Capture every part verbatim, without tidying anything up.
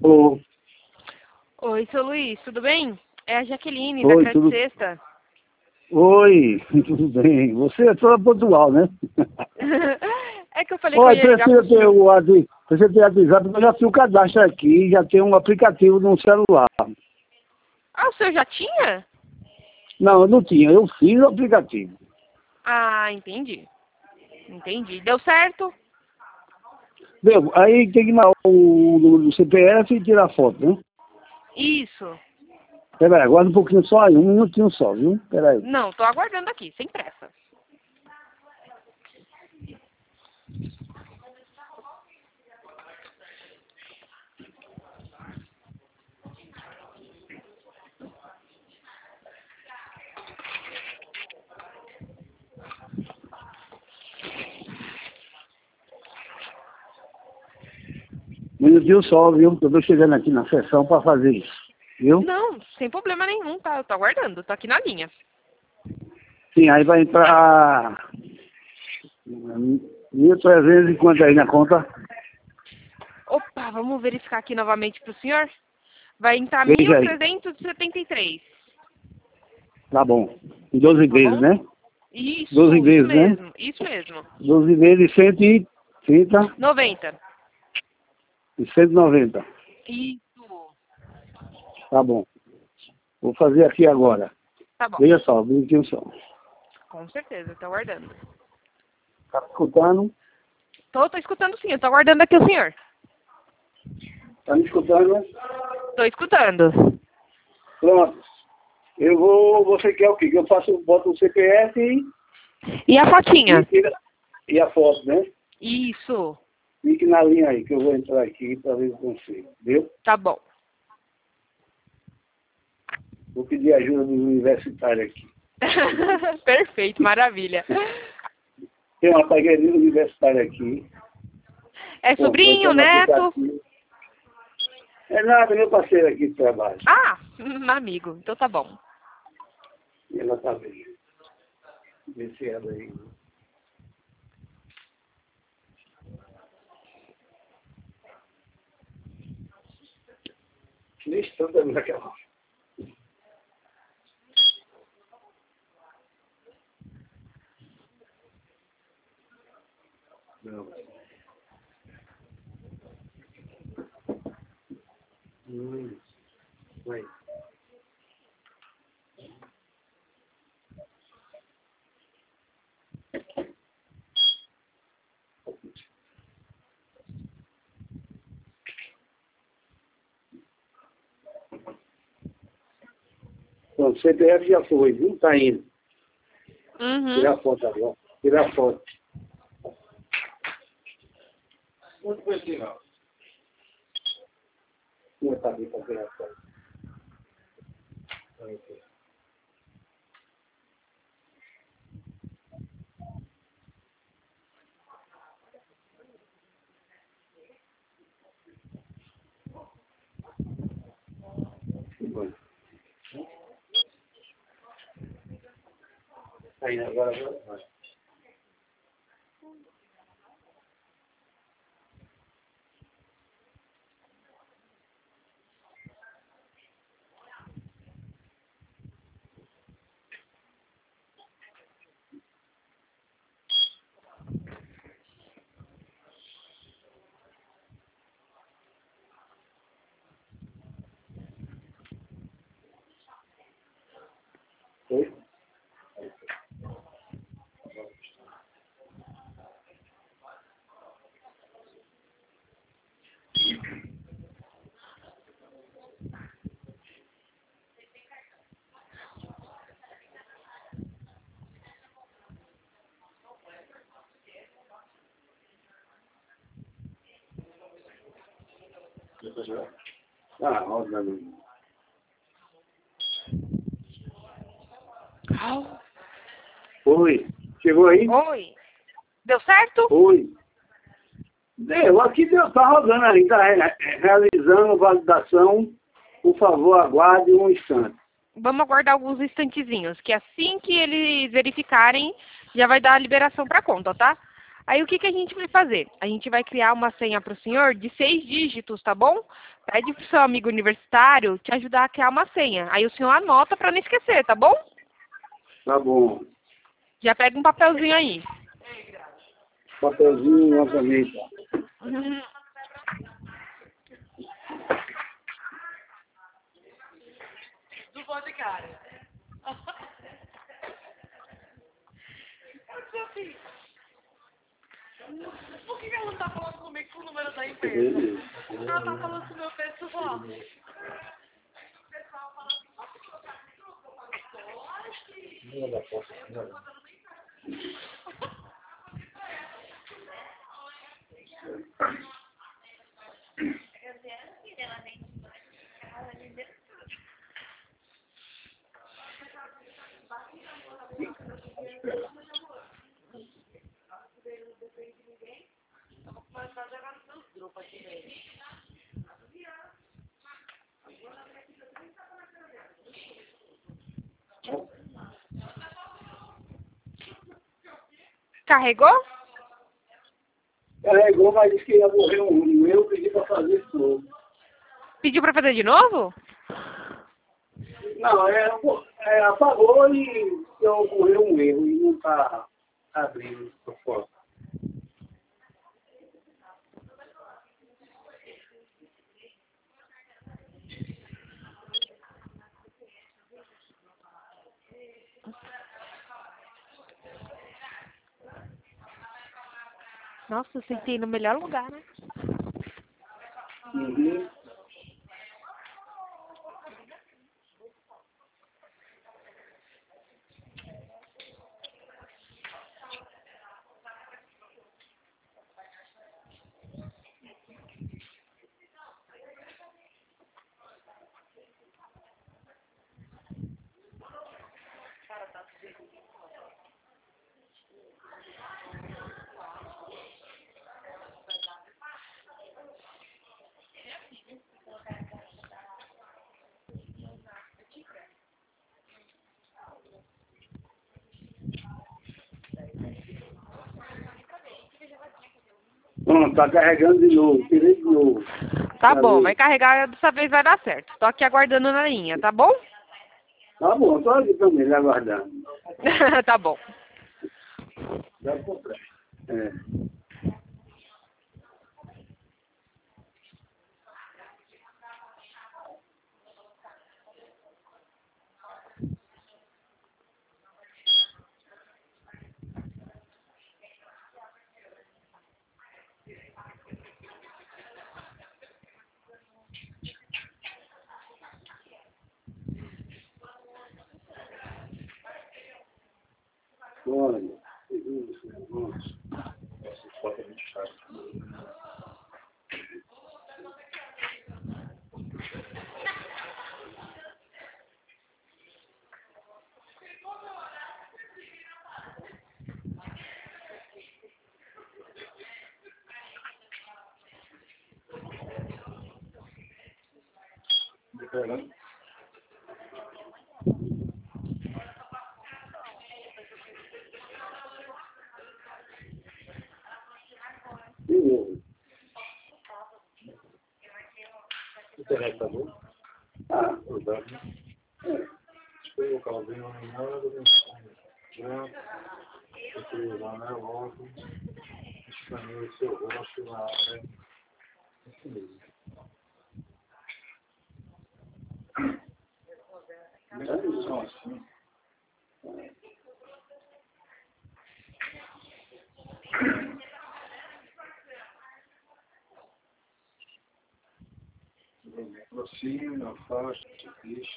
Ô, Oi, seu Luiz, tudo bem? É a Jaqueline, oi, da tudo... Crédito Sexta. Oi, tudo bem? Você é toda pontual, né? É que eu falei que eu Olha, ia ligar precisa pro ter senhor. o WhatsApp, precisa ter WhatsApp, porque eu já fiz o cadastro aqui, já tem um aplicativo no celular. Ah, o senhor já tinha? Não, eu não tinha, eu fiz o aplicativo. Ah, entendi. Entendi. Deu certo? Deu, aí tem que mandar o número do C P F e tirar foto, né? Isso. Peraí, aguarda um pouquinho só aí, um minutinho só, viu? Peraí. Não, tô aguardando aqui, sem pressa. Um minutinho só, viu? Eu tô chegando aqui na sessão para fazer isso, viu? Não, sem problema nenhum, tá? Eu tô aguardando, tô aqui na linha. Sim, aí vai entrar mil trezentos e quanto aí na conta? Opa, vamos verificar aqui novamente pro senhor? Vai entrar Veja mil aí. trezentos e setenta e três. Tá bom. Em doze Tá vezes, bom? né? Isso, doze isso vezes, né? mesmo, isso mesmo. doze vezes cento e trinta noventa. e cento e noventa. Isso. Tá bom. Vou fazer aqui agora. Tá bom. Veja só, um minutinho só. Com certeza, tô aguardando. Tá escutando? Tô, tô escutando sim, eu tô aguardando aqui o senhor. Tá me escutando? Tô escutando. Pronto. Eu vou. Você quer o quê? Que eu faço, boto o C P F e, E a e, fotinha? tira- e a foto, né? Isso. Fique na linha aí, que eu vou entrar aqui para ver se eu consigo. Viu? Tá bom. Vou pedir ajuda dos universitários aqui. Perfeito, maravilha. Tem uma pagueirinha universitária aqui. É Bom, tô sobrinho, entrando no neto? aplicativo. É nada, meu parceiro aqui de trabalho. Ah, um amigo. Então tá bom. Ela tá bem. Vê se ela aí. Ixi, tô dando naquela. Não. Hum. Vai. Bom, C P F já foi, viu? Tá indo. Uhum. Tirar a foto agora. Tirar a foto. Onde foi tirar? Não tá bem pra tirar a foto. Ok. Bom. Tá indo agora, agora vai. Foi? Ah, obviamente. Au. Oi. Chegou aí? Oi. Deu certo? Oi. Deu, aqui deu, tá rodando ali, tá re- realizando validação. Por favor, aguarde um instante. Vamos aguardar alguns instantezinhos, que assim que eles verificarem, já vai dar a liberação para conta, tá? Aí o que, que a gente vai fazer? A gente vai criar uma senha para o senhor de seis dígitos, tá bom? Pede pro seu amigo universitário te ajudar a criar uma senha. Aí o senhor anota para não esquecer, tá bom? Tá bom. Já pega um papelzinho aí. Papelzinho, uma caneta. Uhum. Não pode, cara. Assim, por que ela não tá falando comigo com o número da empresa? Ela tá falando com o meu pessoal. Carregou? Carregou, mas disse que ia morrer um meu, pedi para fazer isso novo. Pediu para fazer de novo? Não, é, é, apagou e eu ocorreu um erro e não está abrindo por fora. Nossa, eu sentei no melhor lugar, né? Uhum. Pronto, tá carregando de novo, tirei de novo. Tá bom, vai carregar, dessa vez vai dar certo. Tô aqui aguardando na linha, tá bom? Tá bom, tô aqui também, aguardando. Tá bom. Dá pra comprar. É. Olha, nossa. Essa foto é muito chata. Esperando. De novo. Internet tá bom? Ah, verdade. É. Espero o calvinho na hora do meu sonho. Eu lá, né, logo. Escaneio o seu rosto na área. Isso mesmo. Melhor som assim. Aproxime, afaste, deixa.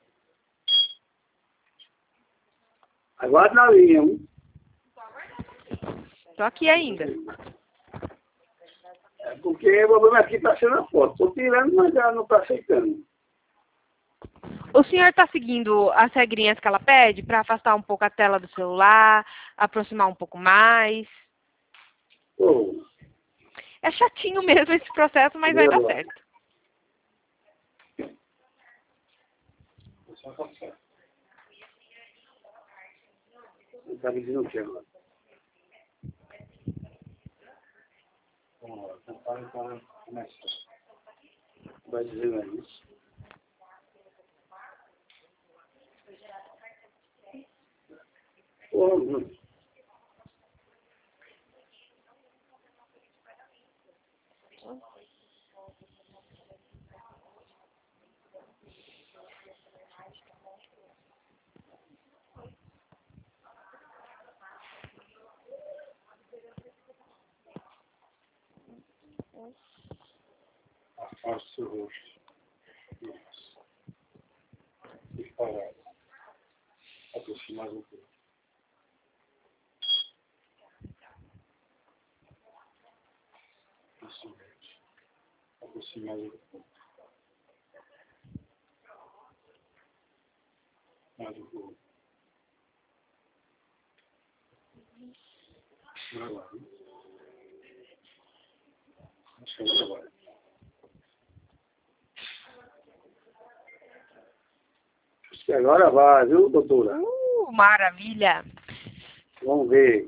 Aguarda na linha, hein? Tô aqui ainda. É porque o problema aqui está sendo a foto. Estou tirando, mas ela não está aceitando. O senhor está seguindo as regrinhas que ela pede para afastar um pouco a tela do celular, aproximar um pouco mais? Oh, É chatinho mesmo esse processo, mas vai dar certo. Você não tá certo. está me dizendo o que agora? Vamos lá. Tentar então começar. Vai dizendo aí isso. Oh, não. Afaste o seu rosto. Isso. Fique parado. Aproxime mais um pouco. Isso mesmo. Aproxime mais um pouco. Mais um pouco. Vai lá. Acho que agora vai. Acho que agora vai, viu, doutora? Uh, maravilha! Vamos ver.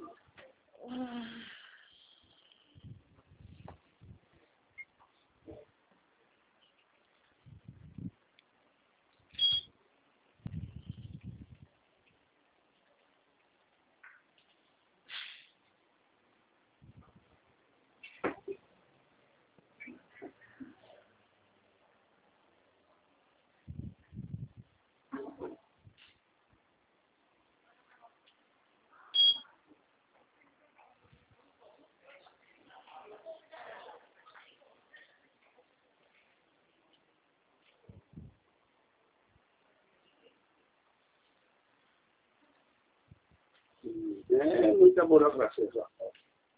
É muita burocracia essa foto.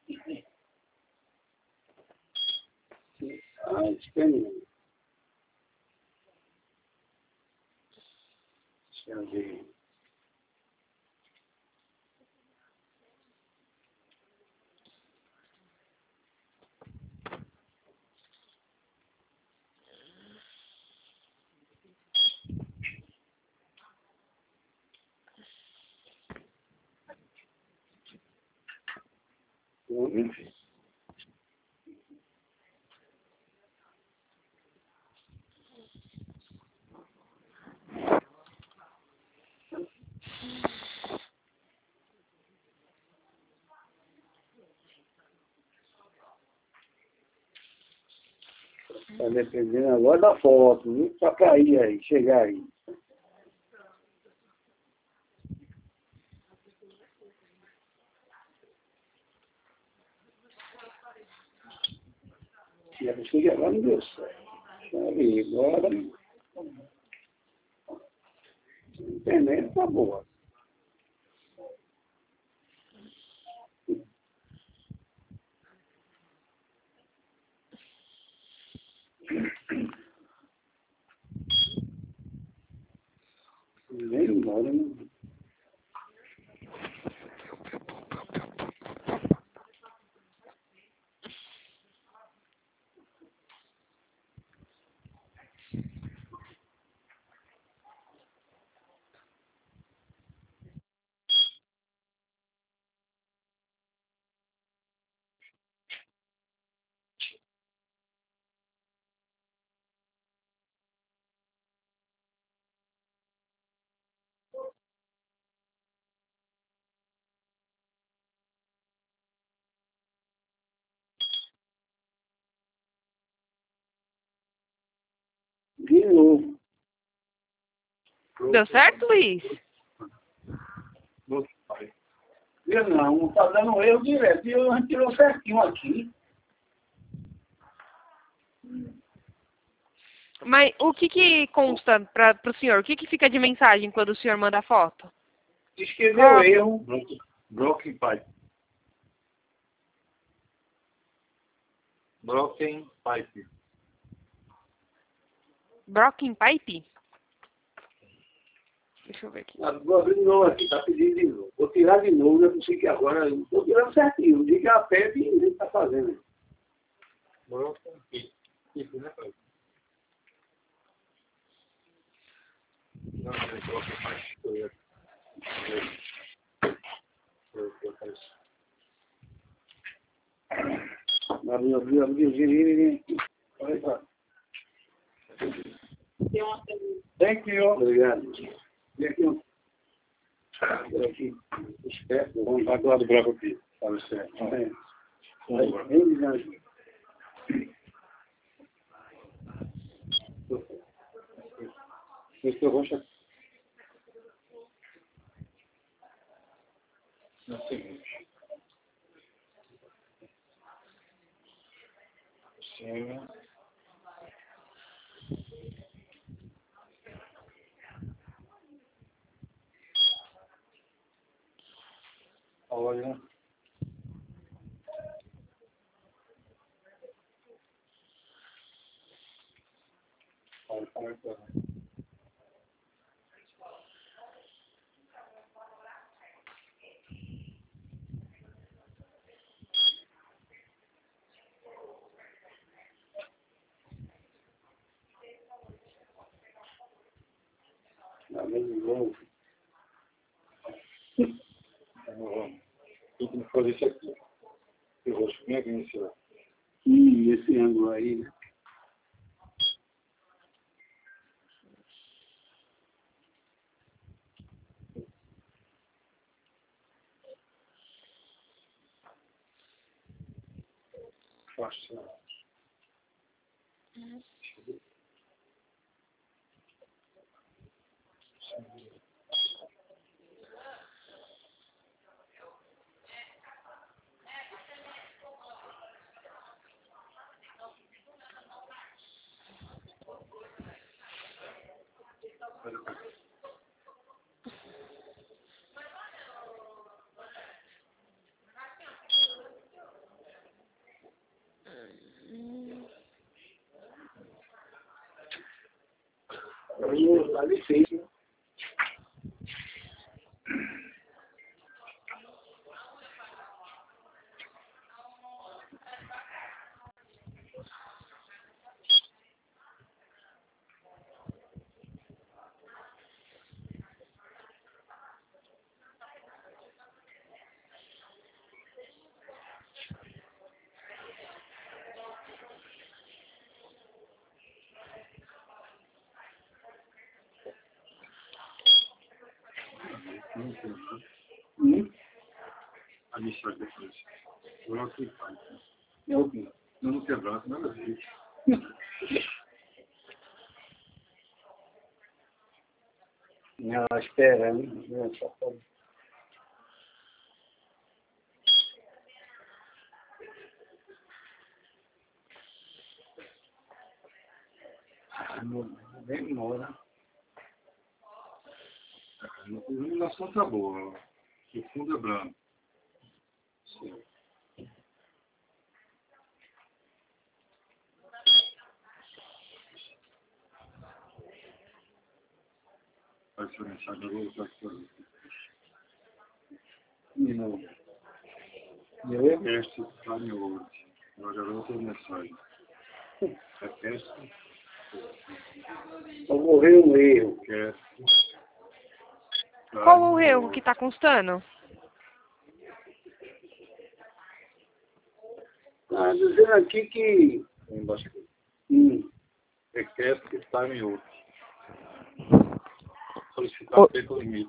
Ah, escaneando. Deixa eu ver. Enfim. Está dependendo agora da foto, viu? Para cair aí, chegar aí. E a pesquisa agora não deu certo. Aí, agora. A internet tá boa. Nem embora, não. De novo. Deu certo, Luiz? Nosso pai. Eu não, tá dando erro direto. E eu a gente tirou certinho aqui. Mas o que que consta para o senhor? O que que fica de mensagem quando o senhor manda a foto? Escreveu erro. Broken, broken pipe. Broken pipe. Broken pipe? Deixa eu ver aqui. Ah, vou abrir de novo aqui, tá pedindo de novo. Vou tirar de novo, eu não sei que agora. Estou tirando certinho. Diga a pé e a gente está fazendo. Broken pipe. Pipe, né, pai? Não, não é broken pipe. Eu ia... Eu ia colocar isso. Abriu, abriu, abriu, girei, olha só. Thank you. Obrigado. Vem aqui, ó. Vem aqui. Esperto. Vamos lá do lado branco aqui. Fala certo. É. Vem, vem, Esse é o roxo aqui. É o seguinte. Sim. Olha. Olha, como é que é. Tem que fazer isso aqui. O rosto bem aqui nesse lado. Hum, esse ângulo aí, né? Fácil. Aí, tá difícil. Hum? A mensagem depois. Broken pipe. É o quê? Não, não quebrado, nada a ver. Não, espera, né? Não, só pode. Ah, não demora. A iluminação tá boa. O fundo é branco. Sim. Vai ser a mensagem, eu vou usar aqui. De novo. Eu? Este está em ouro. Agora eu outra mensagem. É este. Ocorreu um erro. Este. Qual o erro que tá constando? Ah, dizendo aqui que... Embaixo aqui. Hum. Request time out. Solicitar O- feito limite.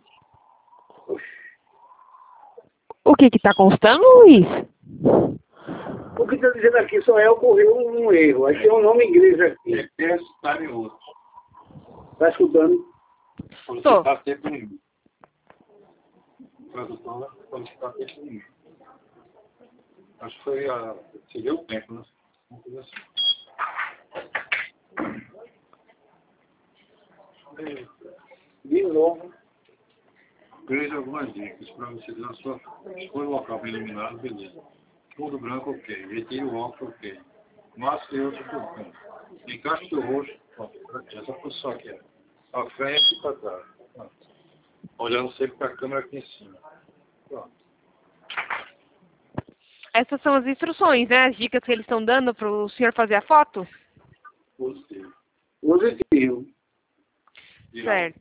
O que que tá constando, Luiz? O que está dizendo aqui só é ocorreu um erro. Aí tem um nome inglês aqui. Request time out. Tá escutando? Solicitar feito limite. Tradução, solicitar feito limite. Acho que foi a... Seria o tempo, né? Uma coisa assim. De novo. Veja algumas dicas para você ver a sua escolha o local para iluminado, beleza. Fundo branco, ok. Retire o óculos, ok. Máscara e outro tudo. Encaixa o teu rosto. Pronto, essa posição aqui. Ó. A frente e para trás. Pronto. Olhando sempre para a câmera aqui em cima. Pronto. Essas são as instruções, né? As dicas que eles estão dando para o senhor fazer a foto? Positivo. Positivo. Certo.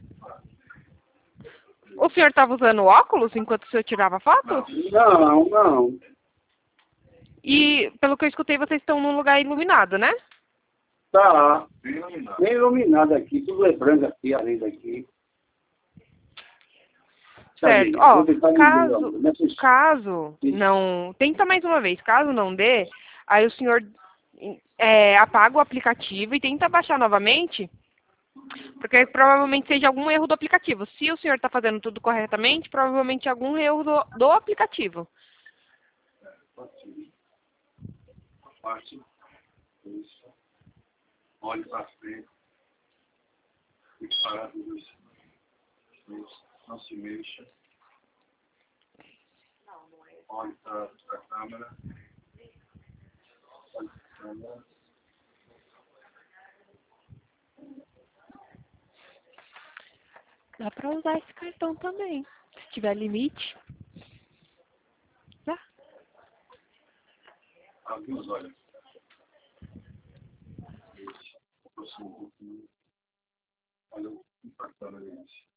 O senhor estava usando óculos enquanto o senhor tirava a foto? Não, não. E, pelo que eu escutei, vocês estão num lugar iluminado, né? Tá. Bem iluminado. Bem iluminado aqui, tudo é branco aqui, além daqui. Certo. Sabe, Ó, vou tentar caso, lembrar, nessas- caso não... Tenta mais uma vez. Caso não dê, aí o senhor é, apaga o aplicativo e tenta baixar novamente, porque provavelmente seja algum erro do aplicativo. Se o senhor está fazendo tudo corretamente, provavelmente é algum erro do, do aplicativo. Parte. Isso. Olhe para frente. E para isso. Isso. Não se mexa. Olhe para a câmera. Olhe para a câmera. Dá para usar esse cartão também, se tiver limite. Dá. Abre os olhos. Isso. Aproxima um pouquinho. Olha o impactando isso.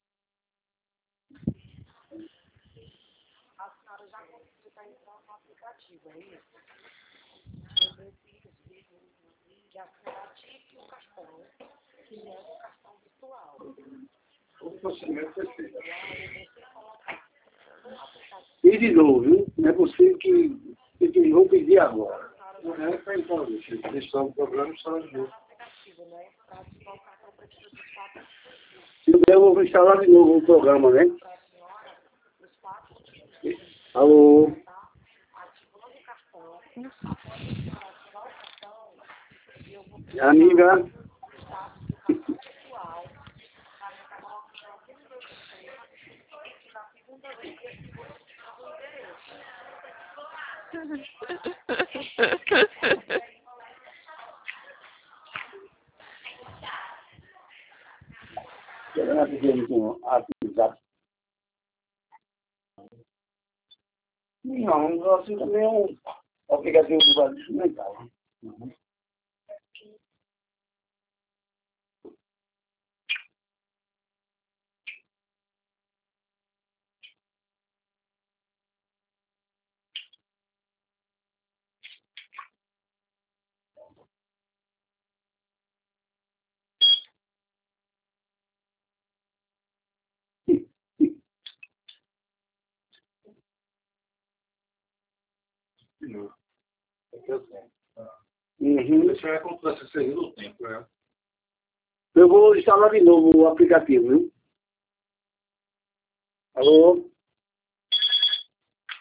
A senhora já conseguiu estar entrando no aplicativo, é isso? Eu preciso que a senhora ative o cartão, que é o cartão virtual. O procedimento é feito. E de novo, viu? Não é possível que eles vão pedir agora. Não é para então, gente. Eles estão no programa e estão de novo. Se der, eu vou instalar de novo o programa, né? Alô? Amiga? Será que tem um WhatsApp? Não, não assino nenhum aplicativo do Brasil, não é tal. Uhum. De novo. É que eu tenho. Uhum. Isso é como se fosse seguido o tempo, né? Eu vou instalar de novo o aplicativo, viu? Alô?